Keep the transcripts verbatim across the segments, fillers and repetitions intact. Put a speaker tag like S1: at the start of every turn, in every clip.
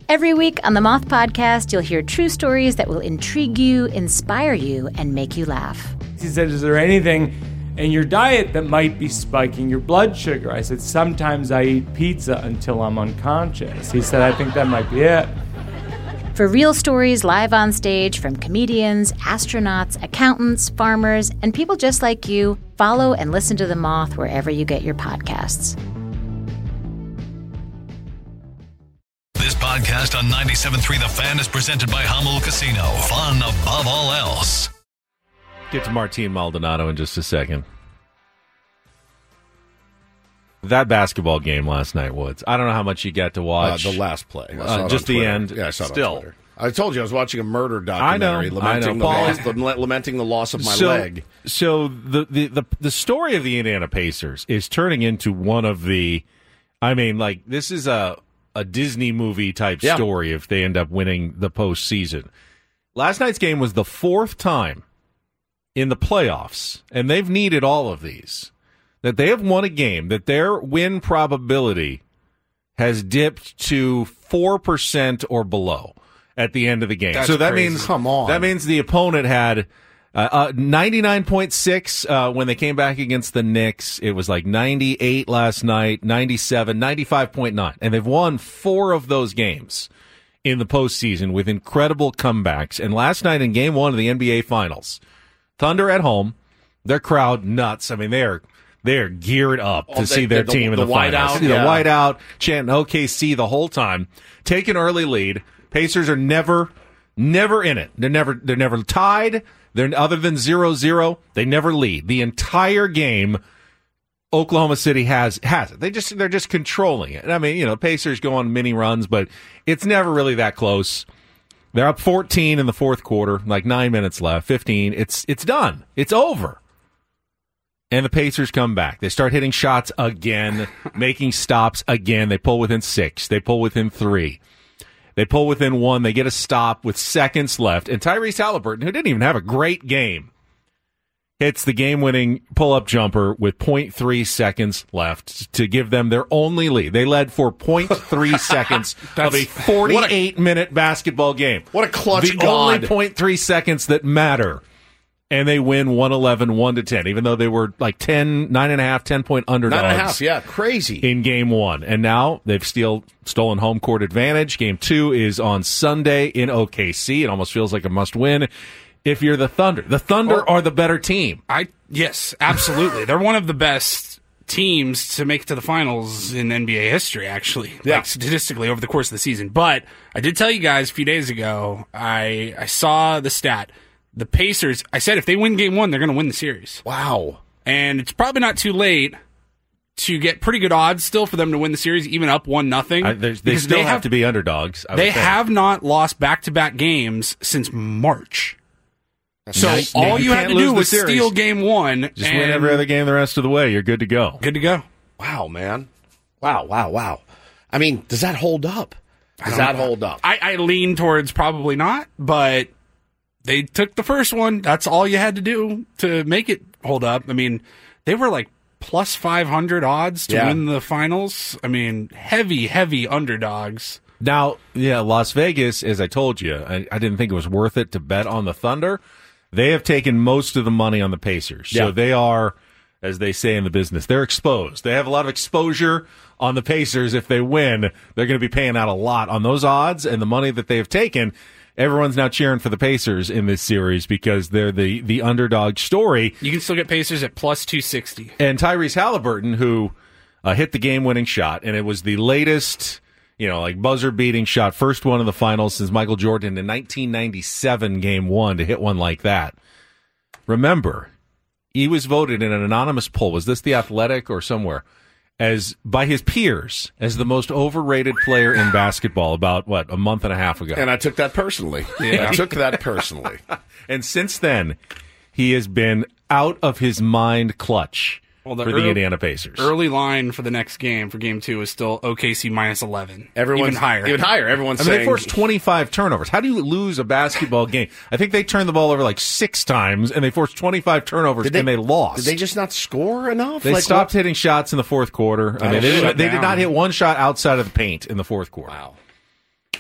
S1: Every week on the Moth Podcast, you'll hear true stories that will intrigue you, inspire you, and make you laugh.
S2: He said, is there anything in your diet that might be spiking your blood sugar? I said, sometimes I eat pizza until I'm unconscious. He said, I think that might be it.
S1: For real stories live on stage from comedians, astronauts, accountants, farmers, and people just like you, follow and listen to The Moth wherever you get your podcasts.
S3: This podcast on ninety-seven point three The Fan is presented by Hummel Casino. Fun above all else.
S4: Get to Martin Maldonado in just a second. That basketball game last night, Woods. I don't know how much you got to watch.
S5: Uh, the last play. I saw
S4: Uh,
S5: it
S4: just
S5: on
S4: the
S5: Twitter.
S4: end.
S5: Yeah, I saw it
S4: Still.
S5: on Twitter. I told you I was watching a murder documentary.
S4: I know,
S5: lamenting,
S4: I know.
S5: The
S4: Paul,
S5: loss, the, lamenting the loss of my
S4: so,
S5: leg.
S4: So the, the, the, the story of the Indiana Pacers is turning into one of the, I mean, like, this is a, a Disney movie type
S5: Yeah.
S4: story if they end up winning the postseason. Last night's game was the fourth time in the playoffs, and they've needed all of these, that they have won a game, that their win probability has dipped to four percent or below at the end of the game.
S5: That's
S4: so that
S5: crazy.
S4: means
S5: Come on.
S4: that means the opponent had uh, uh, ninety-nine point six uh, when they came back against the Knicks. It was like ninety-eight last night, ninety-seven, ninety-five point nine. And they've won four of those games in the postseason with incredible comebacks. And last night in game one of the N B A Finals, Thunder at home, their crowd nuts. I mean, they're they're geared up to
S5: Oh, they-
S4: see their
S5: the-
S4: team in
S5: the
S4: the finals.
S5: whiteout,
S4: The
S5: yeah.
S4: whiteout, chanting O K C the whole time. Take an early lead. Pacers are never, never in it. They're never, they're never tied. They're other than zero zero. They never lead the entire game. Oklahoma City has has it. They just they're just controlling it. I mean, you know, Pacers go on mini runs, but it's never really that close. They're up fourteen in the fourth quarter, like nine minutes left, fifteen. It's it's done. It's over. And the Pacers come back. They start hitting shots again, making stops again. They pull within six. They pull within three. They pull within one. They get a stop with seconds left. And Tyrese Halliburton, who didn't even have a great game, hits the game-winning pull-up jumper with point three seconds left to give them their only lead. They led for point three seconds of a forty-eight minute basketball game.
S5: What a clutch
S4: The
S5: god.
S4: only point three seconds that matter. And they win one eleven, one to ten, even though they were like ten, nine and a half, ten point underdogs.
S5: Nine and a half, yeah, crazy.
S4: In game one. And now they've still stolen home court advantage. Game two is on Sunday in O K C. It almost feels like a must win if you're the Thunder. The Thunder
S6: Oh.
S4: are the better team.
S6: I yes, absolutely. They're one of the best teams to make it to the finals in N B A history, actually,
S5: Yeah.
S6: like statistically over the course of the season. But I did tell you guys a few days ago, I I saw the stat. The Pacers, I said if they win game one, they're going to win the series.
S5: Wow.
S6: And it's probably not too late to get pretty good odds still for them to win the series, even up one nothing.
S4: I, there's- they still have, to be underdogs. I would
S6: They
S4: think.
S6: have not lost back-to-back games since March. So
S4: nice.
S6: all
S4: You
S6: you, had
S4: can't
S6: to
S4: lose
S6: do
S4: the
S6: was
S4: series.
S6: steal game one.
S4: Just
S6: and
S4: win every other game the rest of the way. You're good to go.
S6: Good to go.
S5: Wow, man. Wow, wow, wow. I mean, does that hold up? Does that hold up?
S6: I, I lean towards probably not, but they took the first one. That's all you had to do to make it hold up. I mean, they were like plus five hundred odds to
S5: Yeah.
S6: win the finals. I mean, heavy, heavy underdogs.
S4: Now, yeah, Las Vegas, as I told you, I, I didn't think it was worth it to bet on the Thunder. They have taken most of the money on the Pacers. So
S5: Yeah.
S4: they are, as they say in the business, they're exposed. They have a lot of exposure on the Pacers. If they win, they're going to be paying out a lot on those odds and the money that they have taken. Everyone's now cheering for the Pacers in this series because they're the, the underdog story.
S6: You can still get Pacers at plus two sixty.
S4: And Tyrese Halliburton, who uh, hit the game-winning shot, and it was the latest, you know, like buzzer-beating shot, first one in the finals since Michael Jordan in nineteen ninety-seven game one to hit one like that. Remember, he was voted in an anonymous poll. Was this The Athletic or somewhere? As by his peers as the most overrated player in basketball about, what, a month and a half ago.
S5: And I took that personally.
S6: Yeah.
S5: I took that personally.
S4: And since then, he has been out of his mind clutch
S6: Well, the
S4: for
S6: early-
S4: the Indiana Pacers.
S6: Early line for the next game, for game two, is still O K C minus eleven.
S5: Everyone's
S6: even higher.
S5: Even higher. Everyone's
S4: I mean,
S5: saying
S4: they forced twenty-five turnovers. How do you lose a basketball game? I think they turned the ball over like six times, and they forced twenty-five turnovers,
S5: Did they-
S4: and they lost.
S5: Did they just not score enough?
S4: They
S5: Like,
S4: stopped
S5: what-
S4: hitting shots in the fourth quarter. I mean, they,
S6: shut
S4: didn't, they did
S6: down.
S4: not hit one shot outside of the paint in the fourth quarter.
S5: Wow.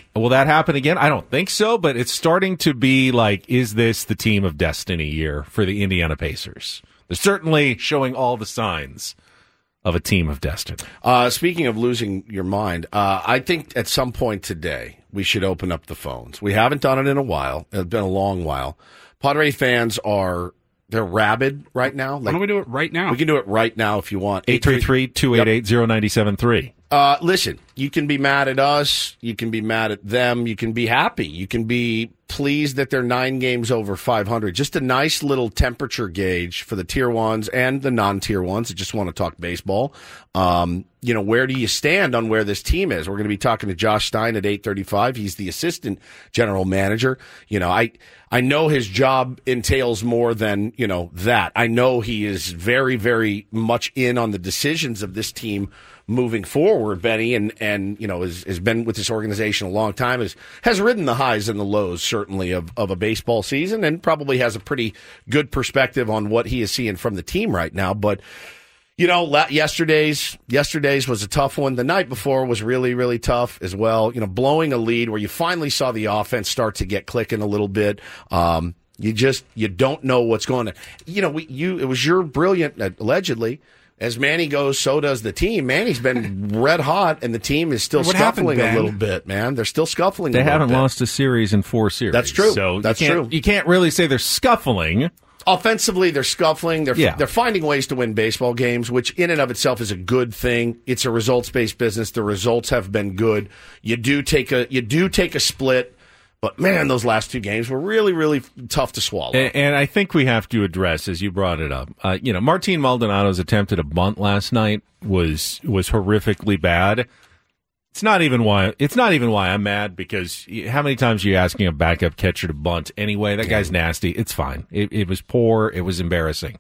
S4: Will that happen again? I don't think so, but it's starting to be like, is this the team of destiny year for the Indiana Pacers? They're certainly showing all the signs of a team of destiny.
S5: Uh, speaking of losing your mind, uh, I think at some point today we should open up the phones. We haven't done it in a while. It's been a long while. Padre fans are, they're rabid right now. Like,
S6: Why don't we do it right now?
S5: We can do it right now if you want.
S4: eight three three, two eight eight, zero nine seven three.
S5: Uh, listen, you can be mad at us. You can be mad at them. You can be happy. You can be pleased that they're nine games over five hundred. Just a nice little temperature gauge for the tier ones and the non-tier ones that just want to talk baseball. Um, you know, where do you stand on where this team is? We're going to be talking to Josh Stein at eight thirty-five. He's the assistant general manager. You know, I, I know his job entails more than, you know, that. I know he is very, very much in on the decisions of this team moving forward, Benny, and, and you know, has, has been with this organization a long time, has, has ridden the highs and the lows, certainly, of, of a baseball season, and probably has a pretty good perspective on what he is seeing from the team right now. But, you know, yesterday's yesterday's was a tough one. The night before was really, really tough as well. You know, blowing a lead where you finally saw the offense start to get clicking a little bit. Um, you just, you don't know what's going to, you know, we, you, it was your brilliant, uh, allegedly, as Manny goes, so does the team. Manny's been red hot, and the team is still
S6: what
S5: scuffling
S6: happened,
S5: a little bit, man. They're still scuffling
S4: They
S5: a little
S4: haven't
S5: bit.
S4: lost a series in four series.
S5: That's true.
S4: So
S5: That's
S4: you can't,
S5: true.
S4: You can't really say they're scuffling.
S5: Offensively, they're scuffling. They're
S4: Yeah.
S5: they're finding ways to win baseball games, which in and of itself is a good thing. It's a results-based business. The results have been good. You do take a you do take a split. But, man, those last two games were really, really tough to swallow.
S4: And, and I think we have to address, as you brought it up, uh, you know, Martin Maldonado's attempt at a bunt last night was was horrifically bad. It's not even why it's not even why I'm mad, because how many times are you asking a backup catcher to bunt anyway? That guy's nasty. It's fine. It, it was poor. It was embarrassing.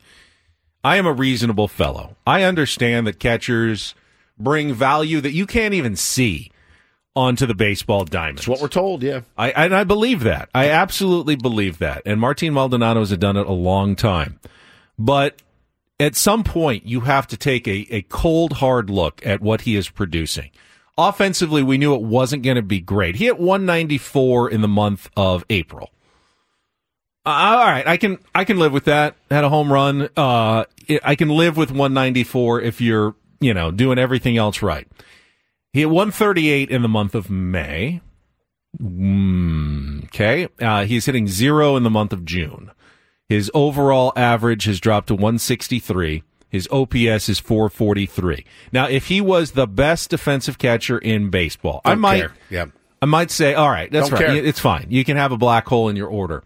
S4: I am a reasonable fellow. I understand that catchers bring value that you can't even see onto the baseball diamond.
S5: That's what we're told, yeah.
S4: I, and I believe that. I absolutely believe that. And Martin Maldonado has done it a long time. But at some point, you have to take a, a cold, hard look at what he is producing. Offensively, we knew it wasn't going to be great. He hit one ninety-four in the month of April. Uh, all right, I can I can live with that. Had a home run. Uh, I can live with one ninety-four if you're, you know, doing everything else right. He hit one thirty-eight in the month of May. Mm, okay. Uh, he's hitting zero in the month of June. His overall average has dropped to one sixty-three. His O P S is four forty-three. Now, if he was the best defensive catcher in baseball,
S5: Don't
S4: I might,
S5: care. Yeah.
S4: I might say, all right, that's
S5: Don't
S4: right.
S5: care.
S4: It's fine. You can have a black hole in your order.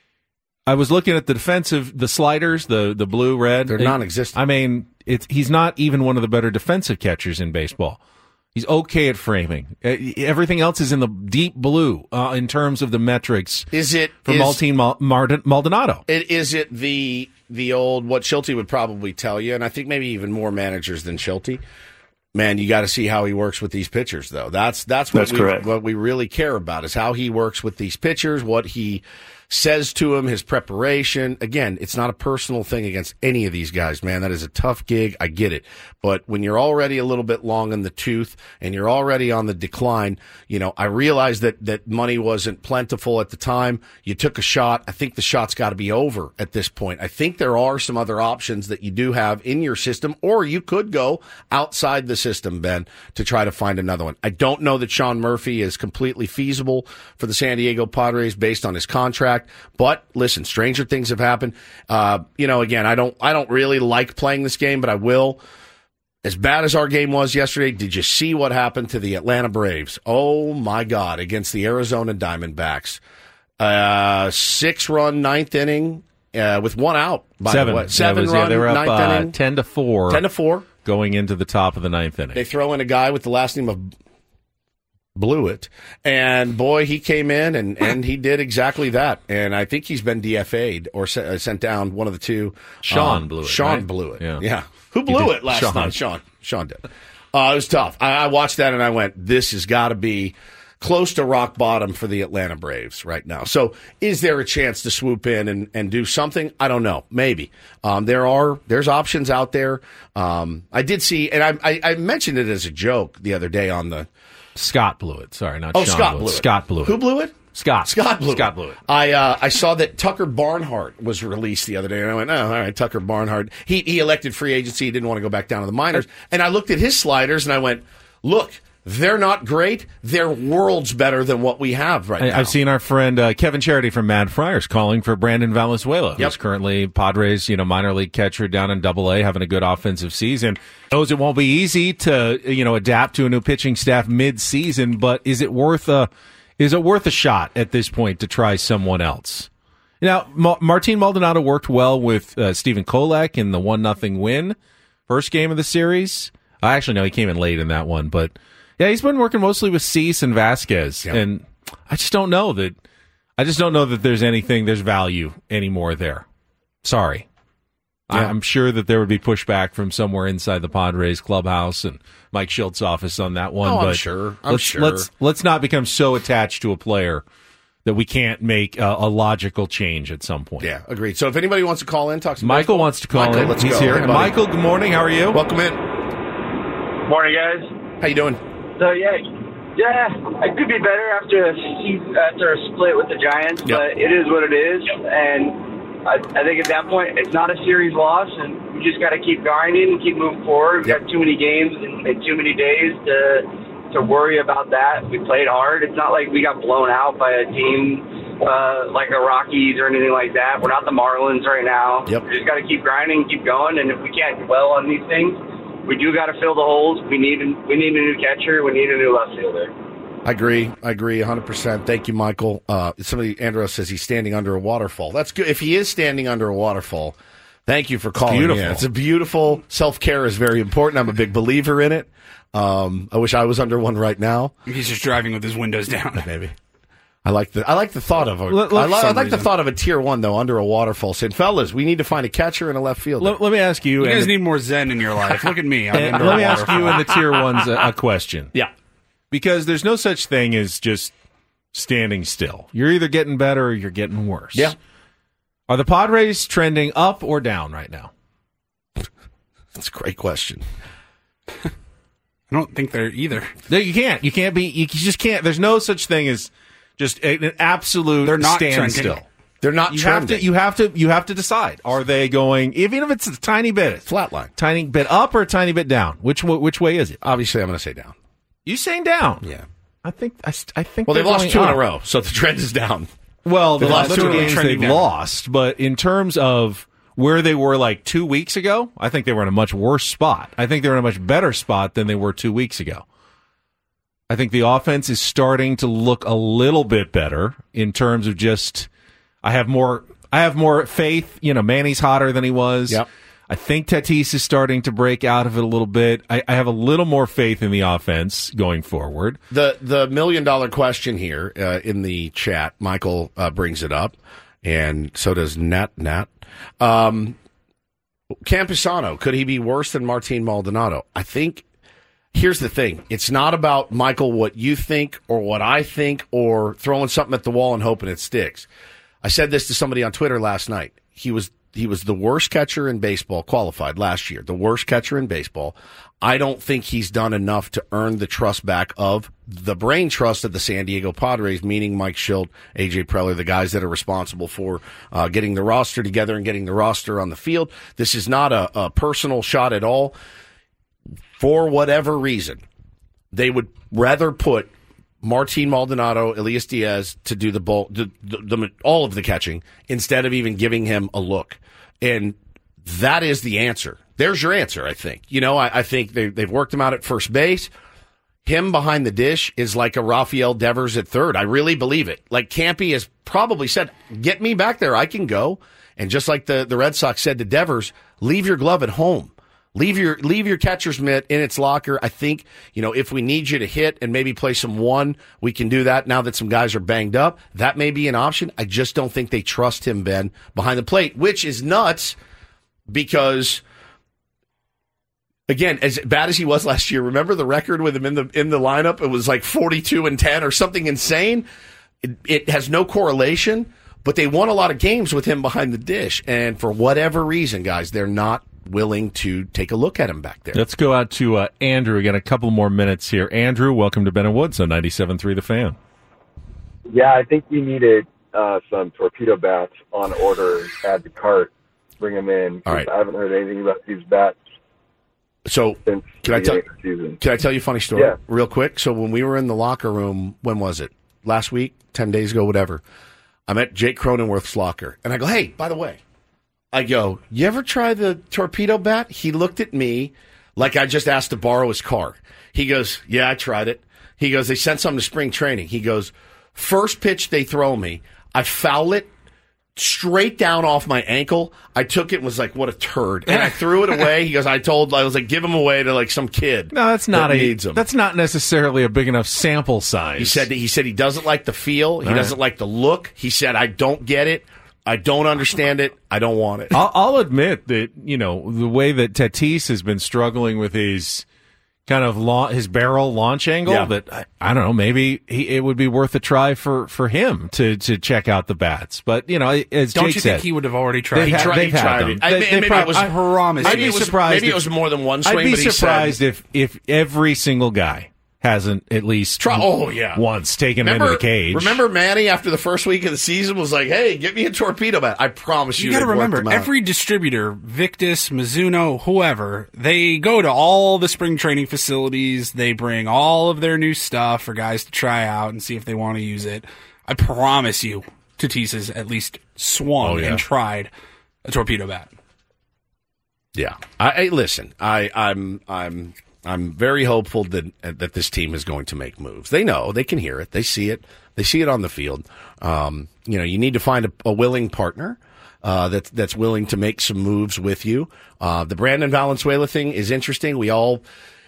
S4: I was looking at the defensive, the sliders, the the blue, red.
S5: They're non-existent.
S4: I mean, it's he's not even one of the better defensive catchers in baseball. He's okay at framing. Uh, Everything else is in the deep blue uh, in terms of the metrics.
S5: Is it
S4: for
S5: is,
S4: Martin Mal- Mard- Maldonado?
S5: It, is it the the old what Schulte would probably tell you, and I think maybe even more managers than Schulte? Man, you got to see how he works with these pitchers, though. That's that's what
S7: That's
S5: we
S7: correct.
S5: what we really care about is how he works with these pitchers, what he says to him, his preparation. Again, it's not a personal thing against any of these guys, man. That is a tough gig. I get it. But when you're already a little bit long in the tooth and you're already on the decline, you know, I realize that, that money wasn't plentiful at the time. You took a shot. I think the shot's got to be over at this point. I think there are some other options that you do have in your system, or you could go outside the system, Ben, to try to find another one. I don't know that Sean Murphy is completely feasible for the San Diego Padres based on his contract. But listen, stranger things have happened. Uh, you know, again, I don't, I don't really like playing this game, but I will. As bad as our game was yesterday, did you see what happened to the Atlanta Braves? Oh my God, against the Arizona Diamondbacks. Uh, six run ninth inning, uh, with one out. By
S4: Seven.
S5: the way. Seven
S4: was,
S5: run
S4: yeah, they were up
S5: ninth
S4: uh,
S5: inning.
S4: ten to four.
S5: Ten to four.
S4: Going into the top of the ninth inning.
S5: They throw in a guy with the last name of Blewett, and boy, he came in and, and he did exactly that. And I think he's been D F A'd or se- sent down, one of the two.
S4: Sean
S5: um,
S4: Blewett,
S5: Sean
S4: right?
S5: Blewett.
S4: Yeah.
S5: yeah. Who blew
S4: did.
S5: it last
S4: Sean.
S5: night? Sean. Sean did. Uh, it was tough. I, I watched that and I went, this has got to be close to rock bottom for the Atlanta Braves right now. So is there a chance to swoop in and, and do something? I don't know. Maybe. Um, there are, there's options out there. Um, I did see, and I, I, I mentioned it as a joke the other day on the,
S4: Scott blew it. Sorry, not
S5: Oh,
S4: Sean
S5: Scott
S4: blew
S5: blew
S4: it.
S5: it.
S4: Scott blew it.
S5: Who blew it?
S4: Scott.
S5: Scott blew
S4: Scott
S5: it.
S4: blew it.
S5: I uh, I saw that Tucker Barnhart was released the other day, and I went, oh, all right, Tucker Barnhart. He he elected free agency. He didn't want to go back down to the minors. And I looked at his sliders, and I went, look, they're not great. They're worlds better than what we have right
S4: I,
S5: now.
S4: I've seen our friend uh, Kevin Charity from Mad Friars calling for Brandon Valenzuela, who's
S5: Yep.
S4: currently Padres, you know, minor league catcher down in Double A, having a good offensive season. Knows it won't be easy to, you know, adapt to a new pitching staff mid-season, but is it worth a is it worth a shot at this point to try someone else? Now, Ma- Martin Maldonado worked well with uh, Stephen Kolek in the one nothing win, first game of the series. I actually know he came in late in that one, but yeah, he's been working mostly with Cease and Vasquez,
S5: Yep.
S4: and I just don't know that. I just don't know that there's anything, there's value anymore there. Sorry, I,
S5: Yeah.
S4: I'm sure that there would be pushback from somewhere inside the Padres clubhouse and Mike Schilt's office on that one.
S5: Oh, I'm
S4: but
S5: sure. I'm
S4: let's,
S5: sure.
S4: Let's let's not become so attached to a player that we can't make a, a logical change at some point.
S5: Yeah, agreed. So if anybody wants to call in, talk to
S4: Michael wants to call
S5: Michael,
S4: in.
S5: let's
S4: He's
S5: go.
S4: here.
S5: Hey, buddy.
S4: Michael, good morning. How are you?
S5: Welcome in.
S7: Morning, guys.
S5: How you doing?
S7: So yeah, yeah, it could be better after a se- after a split with the Giants,
S5: Yep.
S7: but it is what it is, and I, I think at that point it's not a series loss, and we just got to keep grinding and keep moving forward. We've
S5: Yep.
S7: got too many games and, and too many days to to worry about that. We played hard. It's not like we got blown out by a team uh, like the Rockies or anything like that. We're not the Marlins right now.
S5: Yep.
S7: We just got to keep grinding, keep going, and if we can't dwell on these things, we do got to fill the holes. We need we need a new catcher. We need a new left fielder.
S5: I agree. I agree one hundred percent. Thank you, Michael. Uh, somebody, Andros says he's standing under a waterfall. That's good. If he is standing under a waterfall, thank you for calling.
S4: beautiful.
S5: in. It's a beautiful. Self-care is very important. I'm a big believer in it. Um, I wish I was under one right now.
S6: He's just driving with his windows down.
S5: Maybe. I like the I like the thought of a,
S4: Let-
S5: I,
S4: let-
S5: li- I
S6: some
S5: like the
S6: reason.
S5: thought of a tier one though under a waterfall. Saying, fellas, we need to find a catcher and a left fielder.
S4: Let, let me ask you.
S6: You guys
S4: and-
S6: need more zen in your life. Look at me. I'm
S4: and
S6: under
S4: let
S6: a
S4: me ask
S6: waterfall.
S4: you in the tier ones a, a question.
S5: yeah,
S4: Because there's no such thing as just standing still. You're either getting better or you're getting worse.
S5: Yeah.
S4: Are the Padres trending up or down right now?
S5: that's a great question.
S6: I don't think they're either.
S4: No, you can't. You can't be. You just can't. There's no such thing as just a- an absolute
S6: They're not
S4: standstill.
S6: trending.
S5: They're not
S4: You have
S5: trending.
S4: to. You have to. You have to decide. Are they going? Even if it's a tiny bit,
S5: Flatline.
S4: tiny bit up or a tiny bit down. Which wa- which way is it?
S5: Obviously, I'm going to say down.
S4: You saying down?
S5: Yeah.
S4: I think. I, st- I think.
S5: Well,
S4: they're
S5: they've lost
S4: going
S5: two in a
S4: up.
S5: row, so the trend is down.
S4: Well, the
S5: They've
S4: last
S5: lost
S4: two
S5: two
S4: games
S6: trending
S4: they've
S6: down.
S4: lost, but in terms of where they were like two weeks ago, I think they were in a much worse spot. I think they were in a much better spot than they were two weeks ago. I think the offense is starting to look a little bit better in terms of just I have more I have more faith. You know, Manny's hotter than he was.
S5: Yep.
S4: I think Tatis is starting to break out of it a little bit. I, I have a little more faith in the offense going forward.
S5: The the million dollar question here uh, in the chat, Michael uh, brings it up, and so does Nat Nat. Um, Camposano, could he be worse than Martin Maldonado? I think. Here's the thing. It's not about, Michael, what you think or what I think or throwing something at the wall and hoping it sticks. I said this to somebody on Twitter last night. He was he was the worst catcher in baseball, qualified last year, the worst catcher in baseball. I don't think he's done enough to earn the trust back of the brain trust of the San Diego Padres, meaning Mike Schilt, A J Preller, the guys that are responsible for uh, getting the roster together and getting the roster on the field. This is not a, a personal shot at all. For whatever reason, they would rather put Martin Maldonado, Elias Diaz to do the, bulk, the, the, the all of the catching instead of even giving him a look. And that is the answer. There's your answer, I think. You know, I, I think they, they've worked him out at first base. Him behind the dish is like a Rafael Devers at third. I really believe it. Like Campy has probably said, get me back there. I can go. And just like the, the Red Sox said to Devers, leave your glove at home. Leave your leave your catcher's mitt in its locker. I think, you know, if we need you to hit and maybe play some one, we can do that now that some guys are banged up. That may be an option. I just don't think they trust him, Ben, behind the plate, which is nuts because, again, as bad as he was last year, remember the record with him in the in the lineup? It was like forty-two and ten or something insane. It, it has no correlation, but they won a lot of games with him behind the dish. And for whatever reason, guys, they're not willing to take a look at him back there.
S4: Let's go out to uh, Andrew. Again, a couple more minutes here. Andrew, welcome to Ben and Woods on ninety-seven point three The Fan.
S8: Yeah, I think we needed uh, some torpedo bats on order. Add the cart, bring them in.
S5: All right.
S8: I haven't heard anything about these bats.
S5: So
S8: since
S5: can I tell?
S8: Season.
S5: Can I tell you a funny story?
S8: Yeah.
S5: Real quick. So when we were in the locker room, when was it? Last week, ten days ago, whatever. I'm at Jake Cronenworth's locker, and I go, "Hey, by the way," I go, "You ever try the torpedo bat?" He looked at me like I just asked to borrow his car. He goes, "Yeah, I tried it." He goes, "They sent something to spring training." He goes, "First pitch they throw me, I foul it straight down off my ankle. I took it and was like, what a turd. And I threw it away." He goes, I told, I was like, give him away to like some kid.
S4: No, that's not
S5: that
S4: a,
S5: needs him.
S4: That's not necessarily a big enough sample size.
S5: He said that he said he doesn't like the feel. He
S4: All
S5: doesn't
S4: right.
S5: like the look. He said, I don't get it. I don't understand it. I don't want it.
S4: I'll, I'll admit that, you know, the way that Tatis has been struggling with his kind of la- his barrel launch angle,
S5: Yeah.
S4: that I, I don't know, maybe he, it would be worth a try for, for him to, to check out the bats. But, you know, as
S6: Don't
S4: Jake
S6: you
S4: said,
S6: think he would have already tried?
S4: they've,
S5: He
S4: had,
S5: tried-
S4: they've
S5: he
S4: had
S5: tried
S4: them.
S5: it. I
S4: They-
S5: mean,
S4: they
S5: maybe
S4: prob-
S5: it was-
S4: I
S6: promise.
S4: I'd
S5: Maybe
S4: be
S5: it was,
S4: surprised.
S5: maybe
S4: if,
S5: it was more than one swing.
S4: I'd be
S5: but he
S4: surprised
S5: said,
S4: if, if every single guy hasn't at least
S5: Try- oh, yeah.
S4: once taken him
S5: Remember,
S4: into the cage.
S5: remember Manny after the first week of the season was like, hey, get me a torpedo bat. I promise you.
S6: You got to
S5: they've worked
S6: remember,
S5: them out.
S6: every distributor, Victus, Mizuno, whoever, they go to all the spring training facilities. They bring all of their new stuff for guys to try out and see if they want to use it. I promise you, Tatis has at least swung
S5: Oh, yeah.
S6: and tried a torpedo bat.
S5: Yeah. I, I listen. I, I'm I'm I'm very hopeful that that this team is going to make moves. They know, they can hear it, they see it, they see it on the field. Um, you know, you need to find a, a willing partner uh, that's that's willing to make some moves with you. Uh, the Brandon Valenzuela thing is interesting. We all.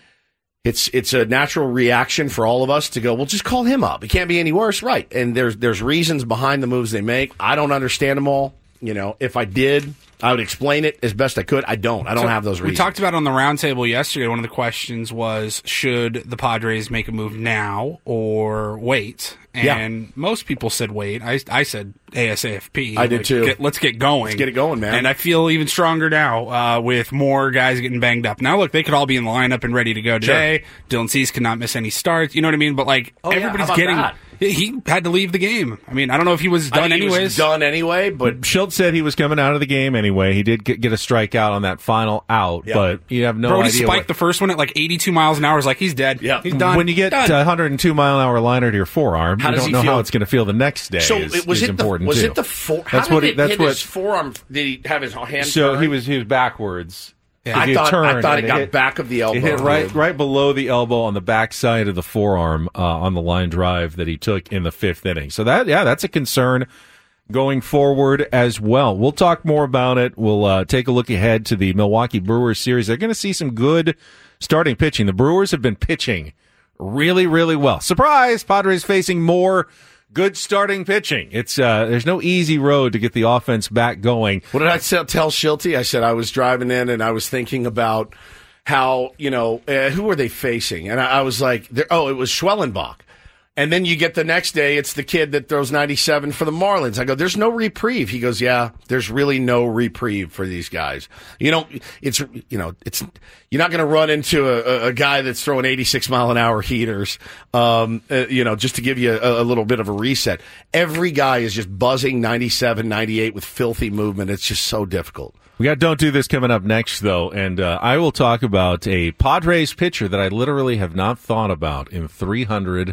S5: It's it's a natural reaction for all of us to go, well, just call him up. It can't be any worse, right? And there's there's reasons behind the moves they make. I don't understand them all. You know, if I did, I would explain it as best I could. I don't. I don't
S6: So
S5: have those
S6: we
S5: reasons.
S6: talked about it on the roundtable yesterday. One of the questions was, should the Padres make a move now or wait? And
S5: Yeah.
S6: most people said wait. I, I said ASAP.
S5: I did too.
S6: Get, let's get going.
S5: Let's get it going, man.
S6: And I feel even stronger now uh, with more guys getting banged up. Now, look, they could all be in the lineup and ready to go today. Sure. Dylan Cease cannot miss any starts. You know what I mean? But, like,
S5: Oh, yeah.
S6: everybody's
S5: How about
S6: getting
S5: that?
S6: He had to leave the game. I mean, I don't know if he was
S5: I
S6: done
S5: think he
S6: anyways.
S5: was done anyway, but
S4: Schultz said he was coming out of the game anyway. He did get, get a strikeout on that final out,
S5: Yeah.
S4: but you have no
S6: Brody
S4: idea.
S6: spiked
S4: what-
S6: the first one at like eighty-two miles an hour. Is like, he's dead.
S5: Yeah.
S6: He's done.
S4: When you get
S6: Done.
S4: a one hundred two mile an hour liner to your forearm,
S5: How
S4: you
S5: does
S4: don't
S5: he
S4: know
S5: feel?
S4: how it's going to feel the next day.
S5: so
S4: is,
S5: it was
S4: is
S5: it
S4: important
S5: the was
S4: too.
S5: it the four? How
S4: That's
S5: did
S4: what
S5: it
S4: he- that's
S5: hit
S4: what-
S5: his forearm? Did he have his hand?
S4: So
S5: turned?
S4: he was he was backwards.
S6: Yeah.
S5: I
S4: He
S5: thought I
S4: turned
S5: thought
S4: and
S5: it got
S4: hit-
S5: back of the elbow.
S4: It hit right right below the elbow on the backside of the forearm uh, on the line drive that he took in the fifth inning. So that yeah, that's a concern going forward as well. We'll talk more about it. We'll uh, take a look ahead to the Milwaukee Brewers series. They're going to see some good starting pitching. The Brewers have been pitching really, really well. Surprise! Padres facing more good starting pitching. It's uh, there's no easy road to get the offense back going.
S5: What did I tell, tell Schulte? I said I was driving in and I was thinking about how, you know, uh, who were they facing? And I, I was like, there- oh, it was Schwellenbach. And then you get the next day, it's the kid that throws ninety-seven for the Marlins. I go, there's no reprieve. He goes, yeah, there's really no reprieve for these guys. You know, it's, you know, it's, you're not going to run into a, a guy that's throwing eighty-six mile an hour heaters, um, uh, you know, just to give you a, a little bit of a reset. Every guy is just buzzing ninety-seven, ninety-eight with filthy movement. It's just so difficult.
S4: We got Don't Do This coming up next, though, and uh, I will talk about a Padres pitcher that I literally have not thought about in three hundred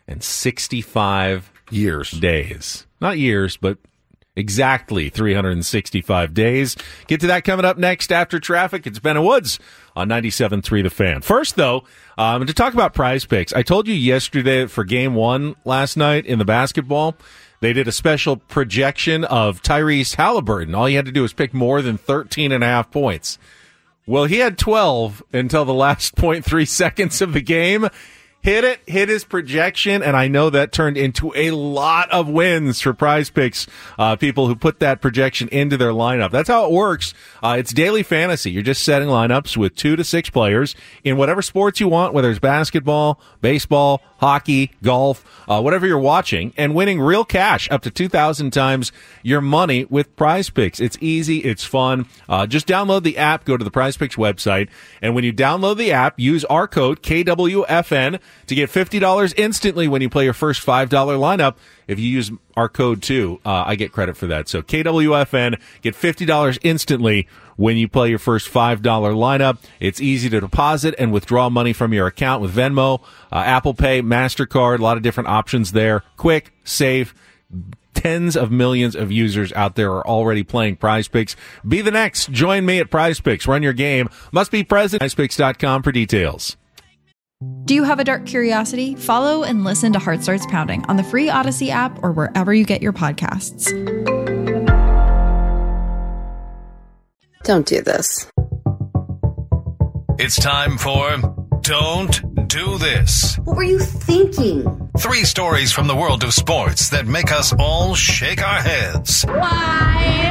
S4: sixty-five
S5: Years.
S4: days. Not years, but exactly three hundred sixty-five days. Get to that coming up next after traffic. It's Ben and Woods on ninety-seven point three The Fan. First, though, um, to talk about Prize Picks, I told you yesterday that for game one last night in the basketball, they did a special projection of Tyrese Halliburton. All you had to do was pick more than thirteen and a half points. Well, he had twelve until the last point three seconds of the game. hit it, hit his projection, and I know that turned into a lot of wins for Prize Picks, uh, people who put that projection into their lineup. That's how it works. Uh, it's daily fantasy. You're just setting lineups with two to six players in whatever sports you want, whether it's basketball, baseball, hockey, golf, uh, whatever you're watching, and winning real cash up to two thousand times your money with Prize Picks. It's easy. It's fun. Uh, just download the app, go to the Prize Picks website, and when you download the app, use our code K W F N to get fifty dollars instantly when you play your first five dollar lineup. If you use our code too, uh, I get credit for that. So K W F N, get fifty dollars instantly when you play your first five dollar lineup. It's easy to deposit and withdraw money from your account with Venmo, uh, Apple Pay, MasterCard, a lot of different options there. Quick, safe. Tens of millions of users out there are already playing Prize Picks. Be the next. Join me at Prize Picks. Run your game. Must be present. prize picks dot com for details.
S9: Do you have a dark curiosity? Follow and listen to Heart Starts Pounding on the free Odyssey app or wherever you get your podcasts.
S10: Don't do this.
S3: It's time for Don't Do This.
S10: What were you thinking?
S3: Three stories from the world of sports that make us all shake our heads.
S10: Why?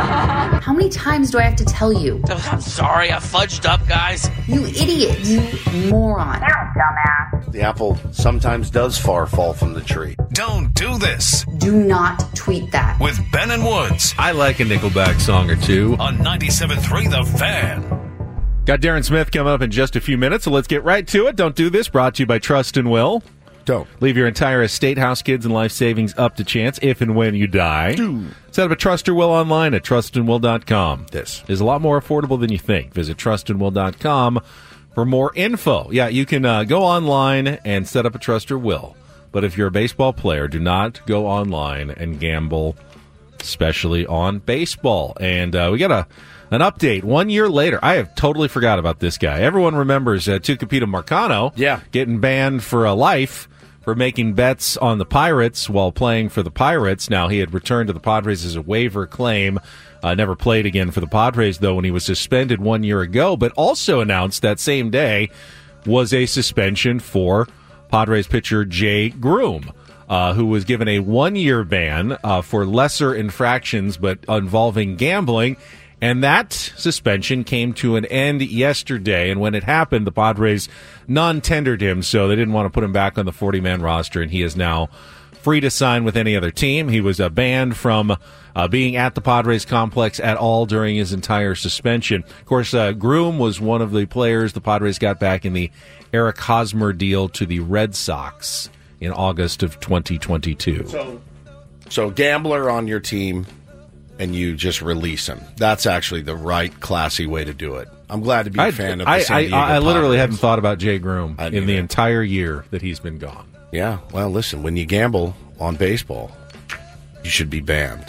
S10: How many times do I have to tell you?
S11: I'm sorry, I fudged up, guys.
S10: You idiot. You moron.
S5: Dumbass. The apple sometimes does far fall from the tree.
S3: Don't do this.
S10: Do not tweet that.
S3: With Ben and Woods.
S4: I like a Nickelback song or two.
S3: On ninety-seven point three The Fan.
S4: Got Darren Smith coming up in just a few minutes, so let's get right to it. Don't do this. Brought to you by Trust and Will.
S5: Don't.
S4: Leave your entire estate, house, kids, and life savings up to chance if and when you die. Do. Set up a Trust or Will online at trust and will dot com.
S5: This
S4: is a lot more affordable than you think. Visit trust and will dot com for more info. Yeah, you can uh, go online and set up a Trust or Will. But if you're a baseball player, do not go online and gamble, especially on baseball. And uh, we got a an update one year later. I have totally forgot about this guy. Everyone remembers uh, Tucupita Marcano
S5: yeah.
S4: getting banned for a life for making bets on the Pirates while playing for the Pirates. Now, he had returned to the Padres as a waiver claim. Uh, never played again for the Padres, though, when he was suspended one year ago, but also announced that same day was a suspension for Padres pitcher Jay Groom, uh, who was given a one-year ban uh, for lesser infractions but involving gambling. And that suspension came to an end yesterday, and when it happened, the Padres non-tendered him, so they didn't want to put him back on the forty-man roster, and he is now free to sign with any other team. He was uh, banned from uh, being at the Padres complex at all during his entire suspension. Of course, uh, Groom was one of the players the Padres got back in the Eric Hosmer deal to the Red Sox in August of twenty twenty-two.
S5: So, so gambler on your team, and you just release him. That's actually the right, classy way to do it. I'm glad to be a
S4: I,
S5: fan of the
S4: I,
S5: San Diego
S4: I, I literally
S5: Padres.
S4: hadn't thought about Jay Groom in
S5: either.
S4: the entire year that he's been gone.
S5: Yeah, well, listen, when you gamble on baseball, you should be banned.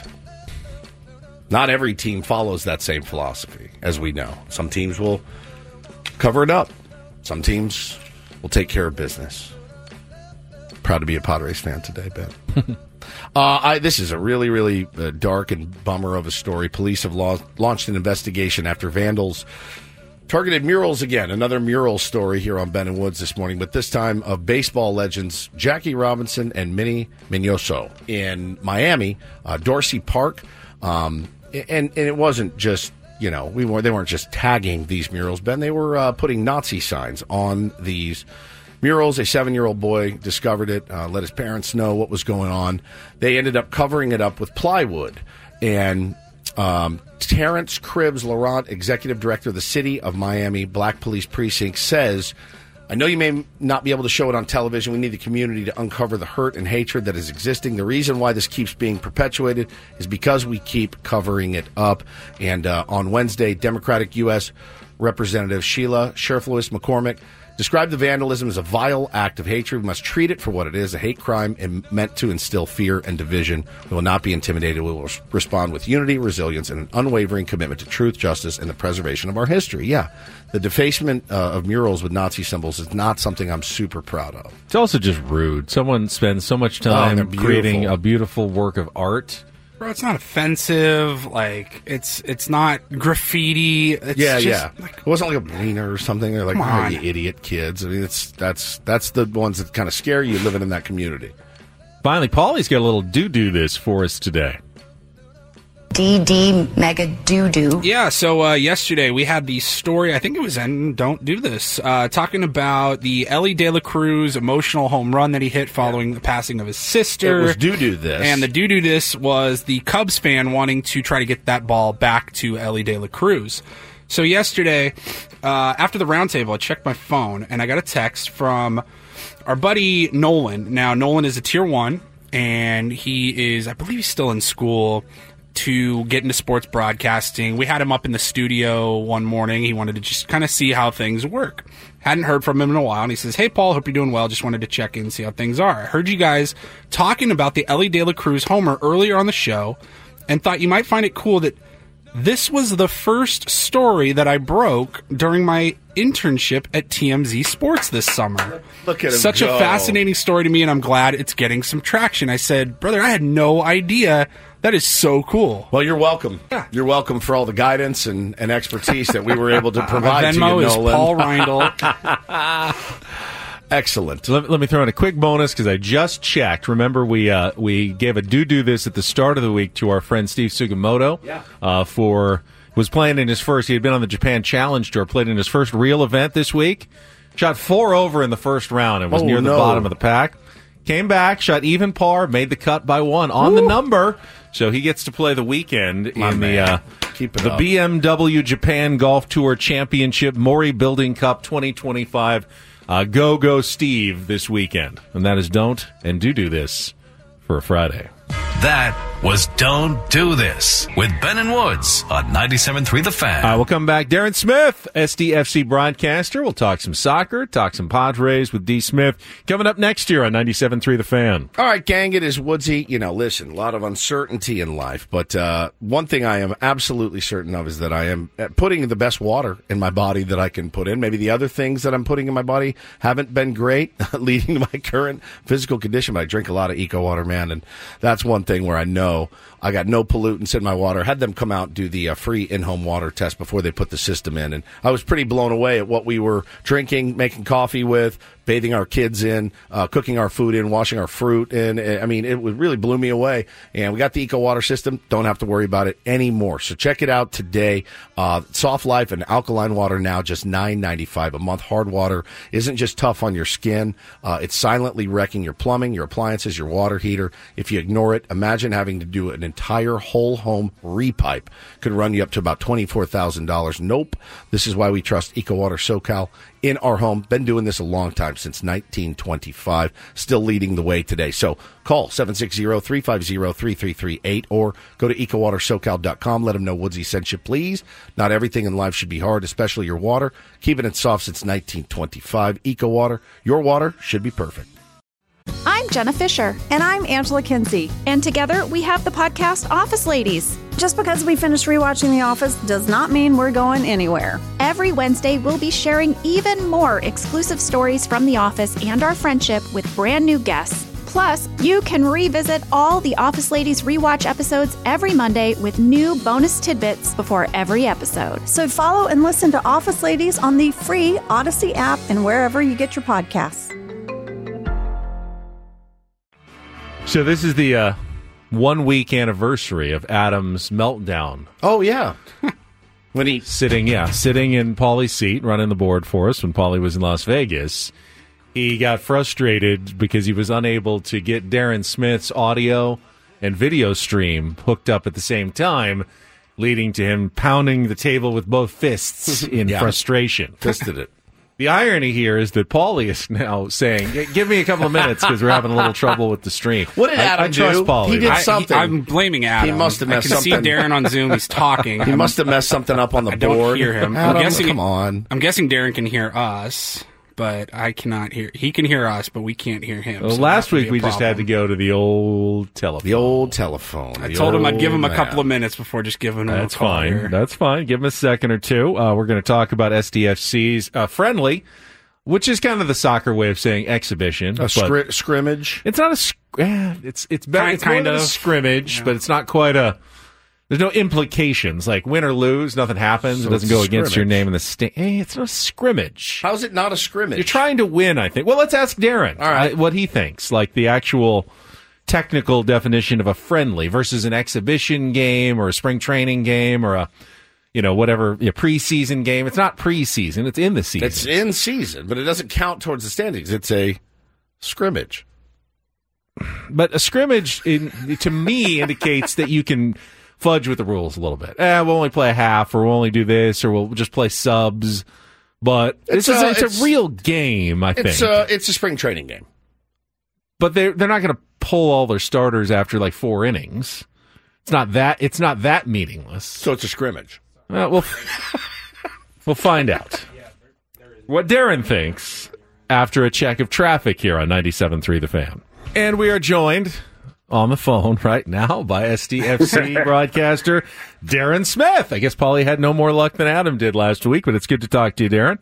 S5: Not every team follows that same philosophy, as we know. Some teams will cover it up. Some teams will take care of business. Proud to be a Padres fan today, Ben. Uh, I, this is a really, really uh, dark and bummer of a story. Police have lo- launched an investigation after vandals targeted murals again. Another mural story here on Ben and Woods this morning, but this time of baseball legends Jackie Robinson and Minnie Minoso in Miami, uh, Dorsey Park. Um, and, and it wasn't just, you know, we were, they weren't just tagging these murals, Ben. They were uh, putting Nazi signs on these murals. A seven-year-old boy discovered it, uh, let his parents know what was going on. They ended up covering it up with plywood. And um, Terrence Cribbs Laurent, executive director of the City of Miami Black Police Precinct, says, I know you may not be able to show it on television. We need the community to uncover the hurt and hatred that is existing. The reason why this keeps being perpetuated is because we keep covering it up. And uh, on Wednesday, Democratic U S Representative Sheila Sherflewis McCormick described the vandalism as a vile act of hatred. We must treat it for what it is, a hate crime and meant to instill fear and division. We will not be intimidated. We will respond with unity, resilience, and an unwavering commitment to truth, justice, and the preservation of our history. Yeah, the defacement uh, of murals with Nazi symbols is not something I'm super proud of.
S4: It's also just rude. Someone spends so much time
S5: oh,
S4: creating a beautiful work of art
S6: Bro, it's not offensive. Like, it's it's not graffiti. It's
S5: yeah,
S6: just,
S5: yeah.
S6: Like,
S5: it wasn't like a wiener or something. They're like,
S6: Come
S5: oh,
S6: on.
S5: you idiot kids. I mean, it's that's that's the ones that kind of scare you living in that community.
S4: Finally, Paulie's got a little do-do this for us today.
S12: D D mega doo-doo.
S6: Yeah, so uh, yesterday we had the story, I think it was in Don't Do This, uh, talking about the Ellie De La Cruz emotional home run that he hit following the passing of his sister.
S5: It was doo-doo this.
S6: And the doo-doo this was the Cubs fan wanting to try to get that ball back to Ellie De La Cruz. So yesterday, uh, after the roundtable, I checked my phone, and I got a text from our buddy Nolan. Now, Nolan is a tier one, and he is, I believe he's still in school to get into sports broadcasting. We had him up in the studio one morning. He wanted to just kind of see how things work. Hadn't heard from him in a while, and he says, hey, Paul, hope you're doing well. Just wanted to check in and see how things are. I heard you guys talking about the Ellie De La Cruz homer earlier on the show and thought you might find it cool that this was the first story that I broke during my internship at T M Z Sports this summer.
S5: Look at him
S6: Such
S5: go.
S6: a fascinating story to me, and I'm glad it's getting some traction. I said, brother, I had no idea. That is so cool.
S5: Well, you're welcome.
S6: Yeah.
S5: You're welcome for all the guidance and, and expertise that we were able to provide to you,
S6: Venmo is
S5: Nolan.
S6: Paul Reindl.
S5: Excellent.
S4: Let, let me throw in a quick bonus because I just checked. Remember, we uh, we gave a do-do this at the start of the week to our friend Steve Sugimoto.
S5: Yeah.
S4: Uh, for was playing in his first. He had been on the Japan Challenge Tour, played in his first real event this week. Shot four over in the first round and was
S5: Oh,
S4: near the
S5: no.
S4: bottom of the pack. Came back, shot even par, made the cut by one on
S5: Woo.
S4: the number. So he gets to play the weekend
S5: My
S4: in
S5: man.
S4: the uh,
S5: Keep it
S4: the
S5: up.
S4: B M W Japan Golf Tour Championship Mori Building Cup twenty twenty-five. Uh, go, go, Steve, this weekend. And that is Don't and Do Do This for a Friday.
S3: That was Don't Do This with Ben and Woods on ninety-seven point three The Fan.
S4: All right, we'll come back. Darren Smith, S D F C broadcaster. We'll talk some soccer, talk some Padres with D. Smith. Coming up next year on ninety-seven point three The Fan.
S5: All right, gang, it is Woodsy. You know, listen, a lot of uncertainty in life, but uh, one thing I am absolutely certain of is that I am putting the best water in my body that I can put in. Maybe the other things that I'm putting in my body haven't been great, leading to my current physical condition, but I drink a lot of Eco Water, man, and that's one thing where I know I got no pollutants in my water. Had them come out and do the uh, free in-home water test before they put the system in, and I was pretty blown away at what we were drinking, making coffee with, bathing our kids in, uh, cooking our food in, washing our fruit in. I mean, it really blew me away. And we got the Eco Water system. Don't have to worry about it anymore. So check it out today. Uh, Soft Life and Alkaline Water now just nine ninety-five a month. Hard water isn't just tough on your skin. Uh, it's silently wrecking your plumbing, your appliances, your water heater. If you ignore it, imagine having to do an entire whole home repipe. Could run you up to about twenty-four thousand dollars. Nope. This is why we trust Eco Water SoCal in our home. Been doing this a long time, since nineteen twenty-five. Still leading the way today. So call seven six zero, three five zero, three three three eight or go to eco water socal dot com. Let them know Woodsy sent you, please. Not everything in life should be hard, especially your water. Keeping it soft since nineteen twenty-five. Eco Water. Your water should be perfect.
S13: I'm Jenna Fisher. And I'm Angela Kinsey. And together we have the podcast Office Ladies. Just because we finished rewatching The Office does not mean we're going anywhere. Every Wednesday, we'll be sharing even more exclusive stories from The Office and our friendship with brand new guests. Plus, you can revisit all the Office Ladies rewatch episodes every Monday with new bonus tidbits before every episode.
S14: So follow and listen to Office Ladies on the free Odyssey app and wherever you get your podcasts.
S4: So this is the uh, one-week anniversary of Adam's meltdown.
S5: Oh, yeah. When he...
S4: Sitting, yeah, sitting in Paulie's seat, running the board for us when Paulie was in Las Vegas. He got frustrated because he was unable to get Darren Smith's audio and video stream hooked up at the same time, leading to him pounding the table with both fists in
S5: Yeah.
S4: frustration.
S5: Fisted it.
S4: The irony here is that Paulie is now saying, give me a couple of minutes because we're having a little trouble with the stream.
S5: What did
S4: I-
S5: Adam
S4: I, trust
S5: do?
S4: Paulie.
S5: He did
S6: I,
S5: something.
S6: he, I'm blaming Adam.
S5: He must have messed
S6: I can
S5: something.
S6: see Darren on Zoom. He's talking.
S5: He
S6: I'm-
S5: must have messed something up on the
S6: I don't
S5: board.
S6: hear him.
S5: Adam,
S6: I'm guessing,
S5: come on.
S6: I'm guessing Darren can hear us, but I cannot hear. He can hear us, but we can't hear him.
S4: Well,
S6: so
S4: last
S6: that would
S4: week
S6: be a
S4: we just had to
S6: problem.
S4: go to the old telephone.
S5: The old telephone.
S6: I
S5: The
S6: told him I'd
S5: old
S6: give him a
S5: man.
S6: couple of minutes before just giving him
S4: That's
S6: a call
S4: fine.
S6: here.
S4: That's fine. Give him a second or two. Uh, we're going to talk about S D F C's uh, friendly, which is kind of the soccer way of saying exhibition.
S5: A
S4: but
S5: scri- scrimmage.
S4: It's not a eh, it's it's better.
S6: Kind-
S4: It's more
S6: kind
S4: than a
S6: of.
S4: scrimmage,
S6: Yeah.
S4: but it's not quite a. There's no implications like win or lose. Nothing happens.
S5: So
S4: it doesn't
S5: it's
S4: go
S5: a
S4: against your
S5: scrimmage.
S4: name in the state. Hey, it's not a scrimmage.
S5: How's it not a scrimmage?
S4: You're trying to win, I think. Well, let's ask Darren
S5: All right.
S4: uh, what he thinks, like the actual technical definition of a friendly versus an exhibition game or a spring training game or a, you know, whatever, you know, preseason game. It's not preseason. It's in the season.
S5: It's in season, but it doesn't count towards the standings. It's a scrimmage.
S4: But a scrimmage, in, to me, indicates that you can fudge with the rules a little bit. Eh, we'll only play a half, or we'll only do this, or we'll just play subs. But
S5: It's
S4: it's, a,
S5: a-
S4: it's,
S5: it's-
S4: a real game, I think.
S5: It's a, it's a spring training game.
S4: But they're they're not going to pull all their starters after like four innings. It's not that it's not that meaningless.
S5: So it's a scrimmage.
S4: Uh, we'll we'll find out what Darren thinks after a check of traffic here on ninety-seven point three The Fan. And we are joined on the phone right now by S D F C broadcaster Darren Smith. I guess Paulie had no more luck than Adam did last week, but it's good to talk to you, Darren.